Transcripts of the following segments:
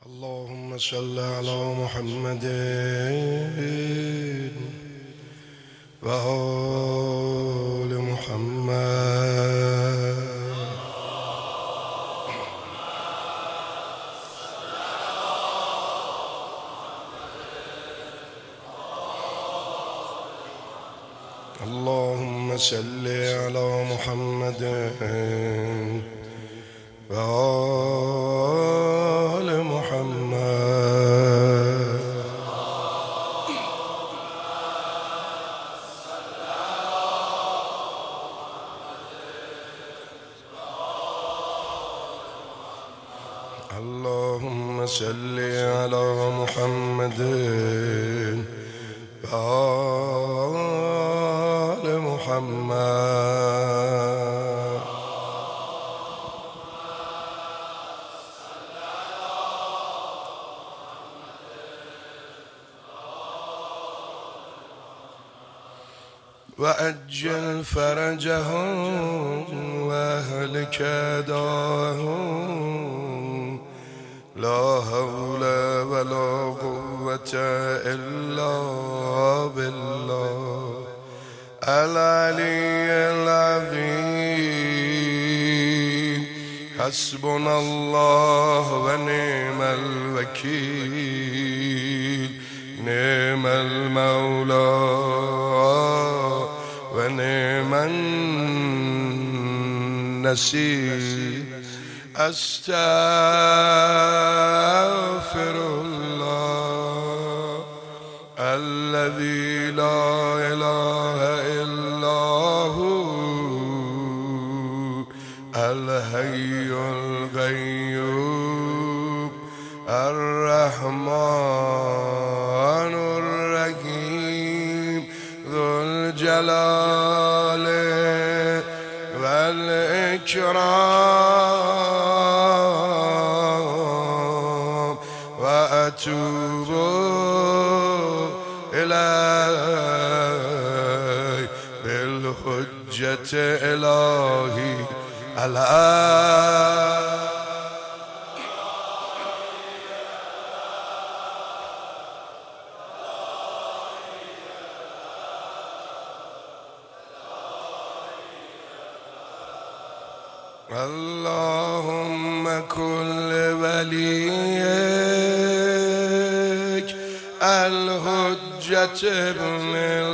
اللهم صل على محمد وآل محمد. اللهم صل على محمد وآل محمد. اللهم صل على محمد وآل محمد. وأجل فرجهم وأهلك داهم، لا حول ولا قوة إلا بالله العلي العظيم. حسبنا الله ونعم الوكيل، نعم المولى ونعم النصير. أستغفر الله الذي لا إله إلا هو الحي القيوم الرحمن الرحيم ذو الجلال والإكرام. وأتوب إليه بالحجة إلهي اللهم كل وليك الحجة ابن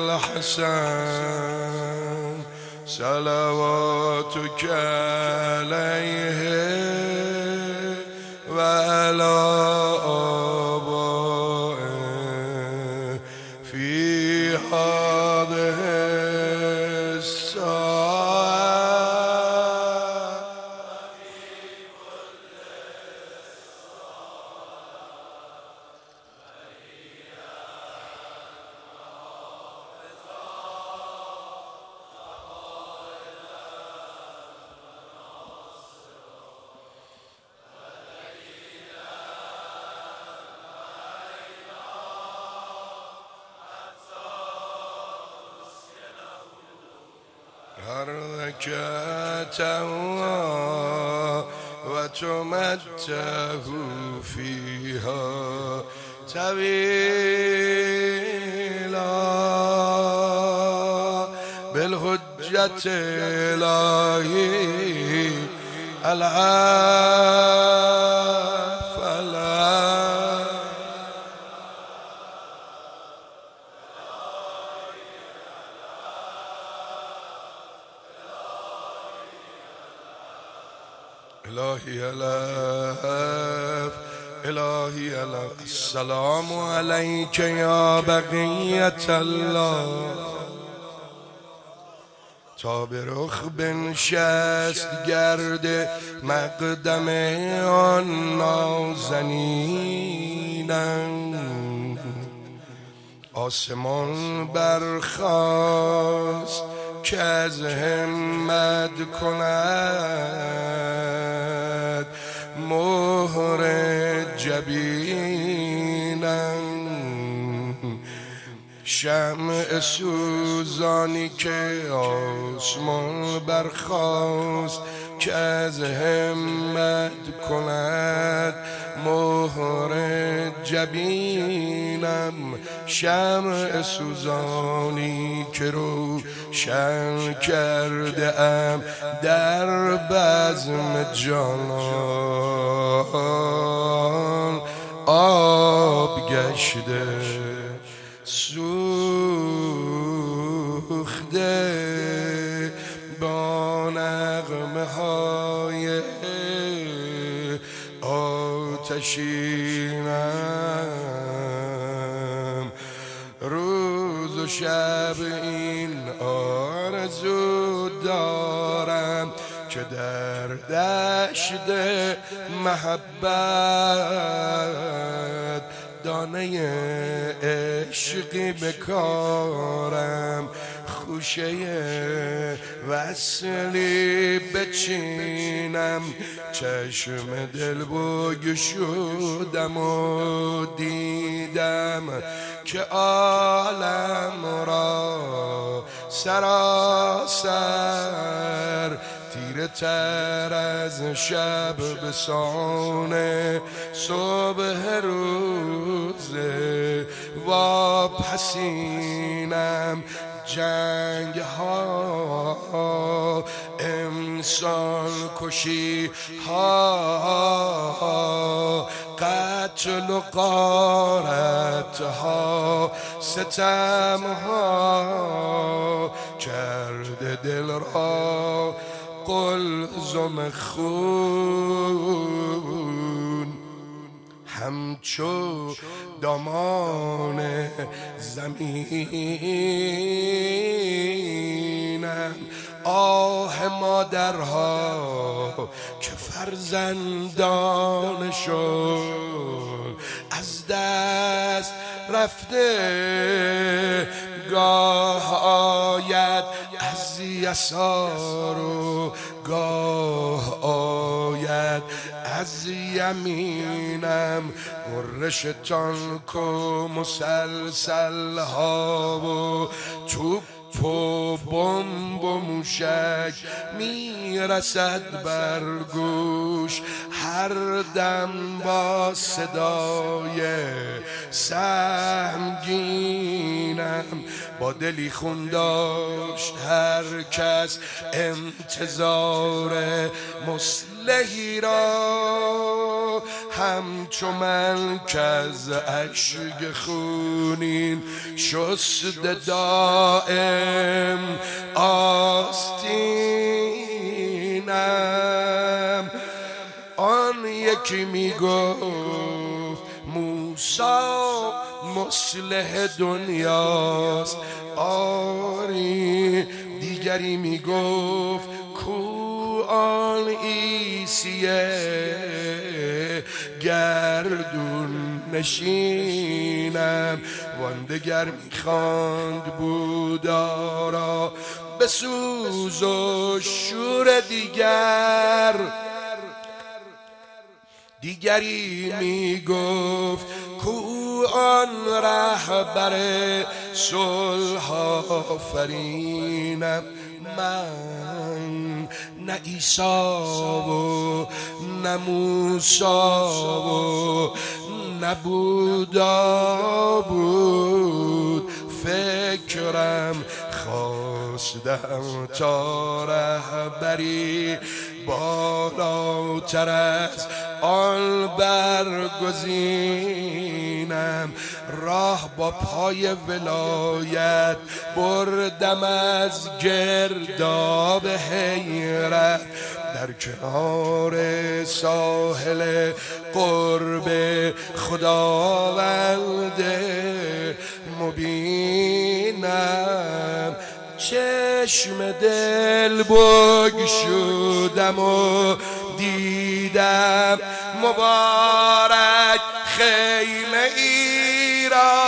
الحسن صلواتك عليه وعلى آبائه في هذه حركته وتمته فيها طويلا بالحجة إلهي إلهي ألاف إلهي ألاف. السلام عليك يا بقية الله. تا به رخ بنشست گرد مقدم آن نازنینم، آسمان برخاست که از همت کند مهر جبینم. شمع سوزانی که آسمان برخاست که از همت کند مهر جبینم شمع سوزانی که روشن کرده ام در بزم جانان آب گشته سوخته با نغمه های آتشینم روز و شب این آرزو دارم که در دشت محبت دانه عشقی بکارم خوشه وصلی بچینم چشم دل بگشودم و دیدم که عالم را سراسر تیره تر از شب بسان صبح روز و پسینم جنگ ها انسان کشی ها قتل و غارت ها ستم ها کرده دل را قلزم خون همچو دامان زمینم آه مادرها که فرزندانشون از دست رفته گاه آید از یسار و گاه آید از یمینم مرشتان کو مسلسل ها و توپ و بمب و موشک میرسد بر گوش هر دم با صدای سهمگینم با دلی خون داشت هر کس انتظار مصلحی را همچو من که از اشک خونین شسته دائم آستینم آن یکی میگفت موسی مصلح دنیاست آری دیگری میگفت کو آن عیسیه گردون نشینم وان دگر میخواند بودا را به سوز و شور دیگری میگفت کو آن رهبر صلح آفرینم من نه عیسی و نه موسی و نه بودا بود فکرم خواستم تا رهبری بالاتر از آن برگزینم راه با پای ولایت بردم از گرداب حیرت در کنار ساحل قرب خداوند مبینم چشم دل بگشودم و دیدم مبارک خیمه ای را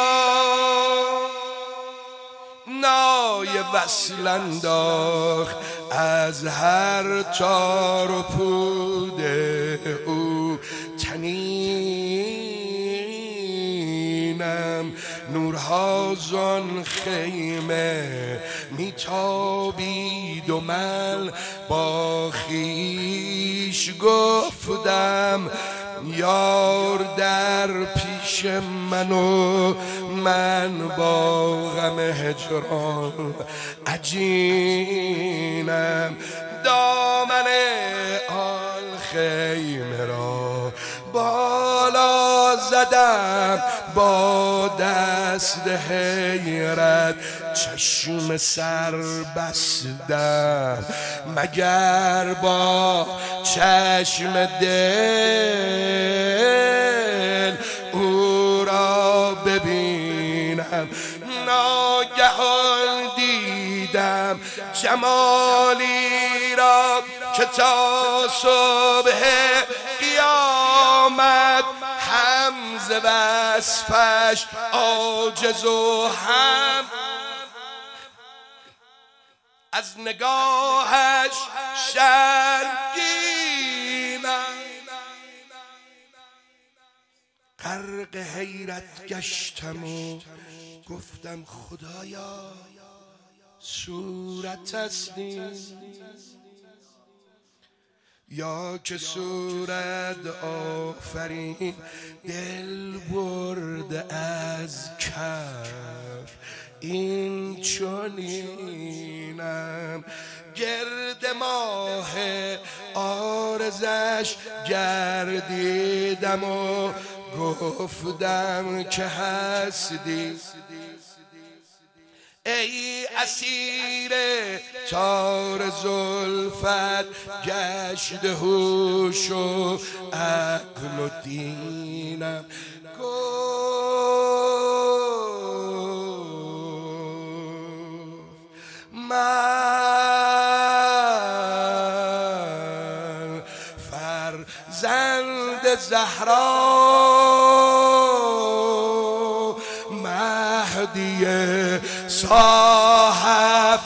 نای وصل انداخت از هر تار و پود او تنینم نورها زان خیمه میتابید و من با خویش گفتم یار در پیش منو من با غم هجران عجینم. دامن آن خیمه را بالا زدم با دست حیرت چشم سر بستم مگر با چشم دل او را ببینم. ناگهان دیدم جمالی را که تا صبح قیامت هم ز وصفش عاجز و هم از نگاهش شرمگینم. غرق حیرت گشتم و گفتم خدایا صورت است یا که صورت آفرین دل برد از کف این چنینم. گرد ماه عارضش گردیدم و گفتم که هستی ای اسیر تار زلفت گشته هوش و عقل و دینم. من فرزند زهرا مهدی صاحب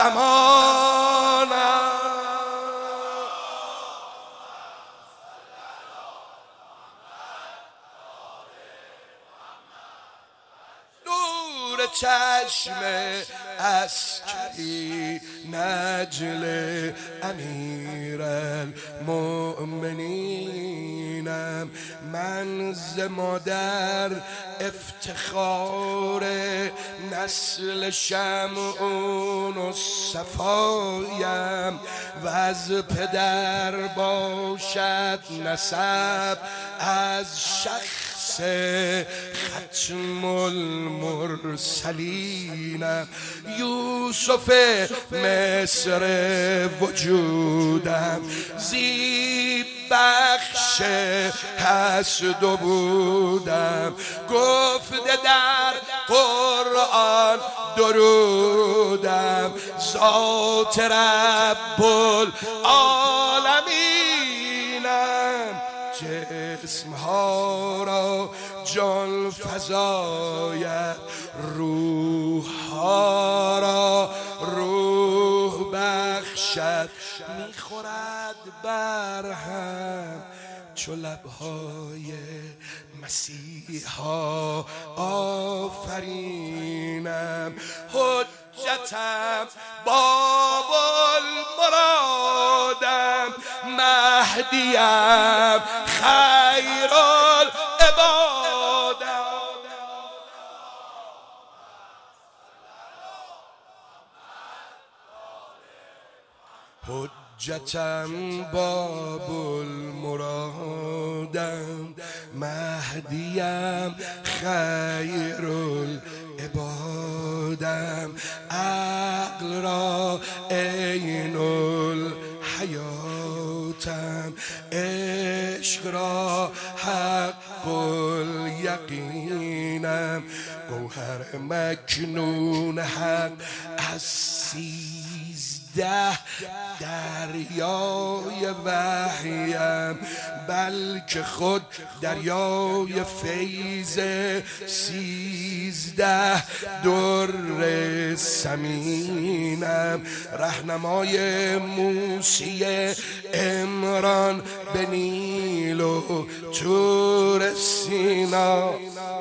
زمانم. نور چشم عسکری نجل امیر المؤمنینم. من ز مادر افتخار نسل شمعون و صفایم و از پدر باشد نسب از شخص ختم المرسلینم. یوسف مصر وجودم زیب بخش حسد و بودم گفته در قرآن درودم ذات رب العالمینم. جسم ها را جان فزاید روح ها را روح بخشد میخورد بر هم چو لبهای مسیحا آفرینم. حجتم باب المرادم مهدیم خیر العبادم. حجتم باب المرادم مهدیم خیر العبادم. عقل را عین الحیاتم عشق را حق الیقینم. گوهر مکنون حق از 13 دریای وحیم بلکه خود دریای فیض 13 در ثمینم. رهنمای موسی عمران به نیل و طور سینا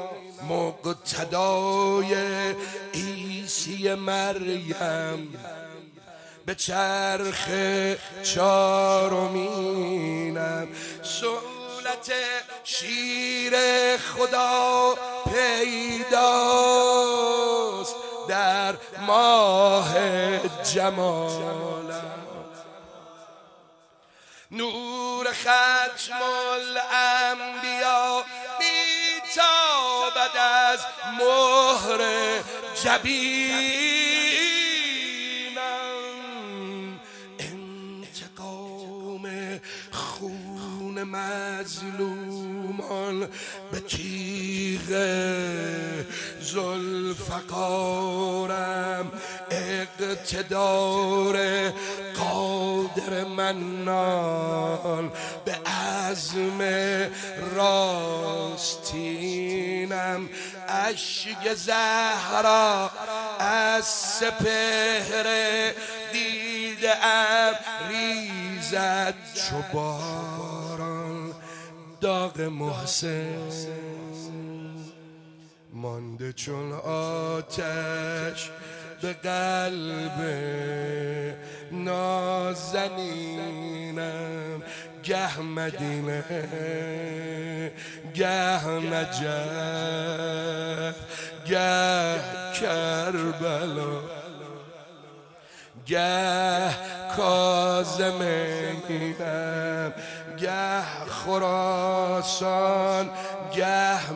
مقتدای عیسی مریم به چرخ چارمینم. سؤل صورت شیر خدا پیداست در ماه جمالم. نور ختم الانبیا میتابد از مهر جبینم. انتقام خون مظلومان به تیغ ذوالفقارم. اقتدار قادر منان به عزم راستینم. اشک زهرا از سپهر دیده ام ریزد چو باران. داغ محسن مانده چون آتش به قلب نازنینم. گه مدینه گه نجف گه کربلا گه کاظمینم. گه خراسان گه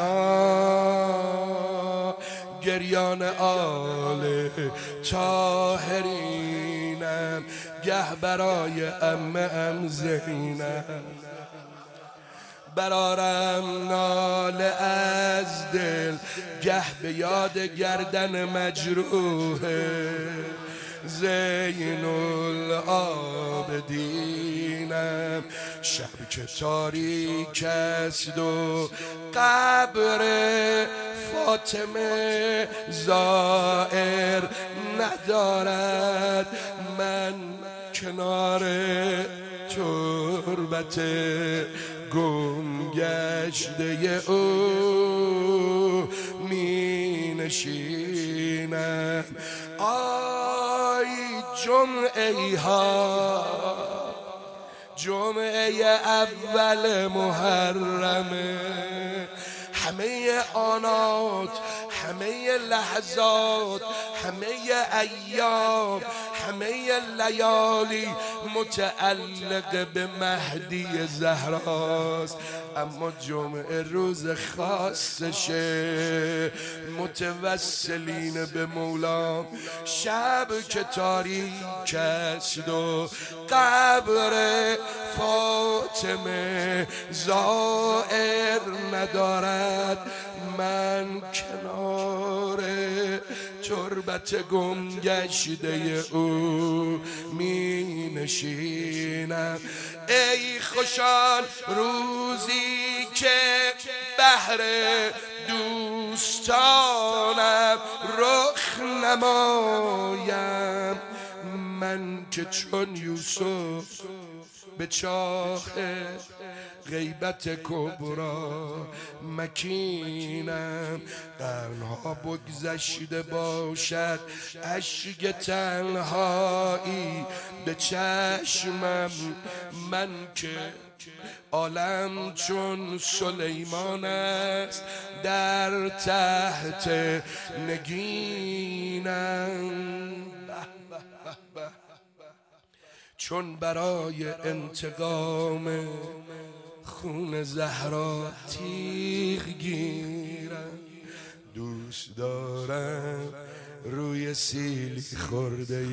منا. گریان آل طاهرینم. گه برای عمه زینب برارم ناله از دل. گه به یاد گردن مجروح زین العابدینم. شب که تاریک است و قبر فاطمه زائر ندارد. من کنار تربت گم گشته او می نشینم. آی جمعه ها جمعه اول محرمه. همه آنات همه لحظات همه ایام همه لیالی متعلق به مهدی زهراست. اما جمعه روز خاصشه متوسلین به مولام. شب که تاریک است و قبر فاطمه زائر ندارد. من کنار تربت گم گشته او می نشینم. ای خوشان روزی که بهر دوستانم رخ نمایم. من که چون یوسف به چاه غیبت کبرا مکینم. قرنها بگذشته باشد اشک تنهایی به چشمم. من که عالم چون سلیمان است در تحت نگینم. چون برای انتقام خون زهرا تیغ گیرم. دوست دارم روی سیلی خورده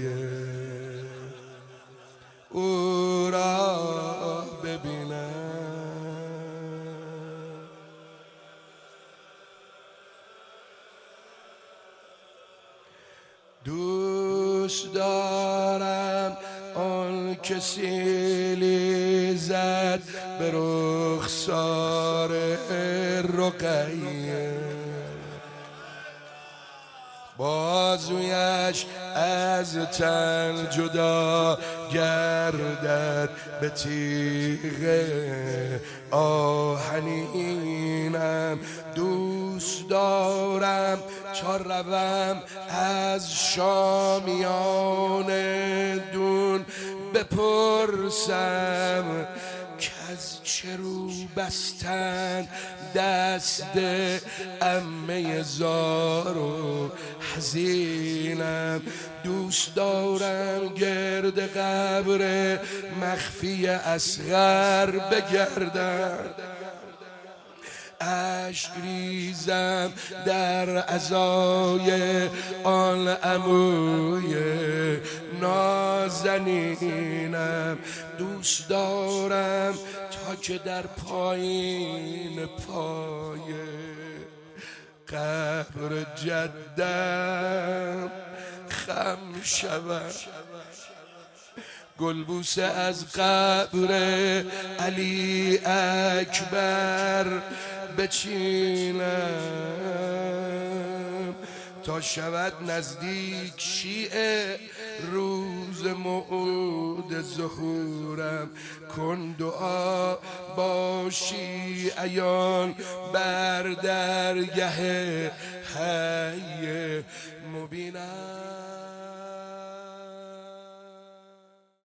او را ببینم. دوست دارم آن که سیلی زد به رخسار رقیه. بازویش از تن جدا گردد به تیغ آهنینم. دوست دارم تا روم از شامیان دون بپرسم از چه رو بستن دست عمه زار و حزینم، دوست دارم گرد قبر مخفی اصغر بگردم، اشک ریزم در عزای آن عموی نازنینم، دوست دارم تا که در پایین پای قبر جدم خم شود، گلبوسه از قبر علی اکبر بچینم، تا شود نزدیک شیعه روز موعود ظهورم، کن دعا با شیعیان بر درگه حی مبینم.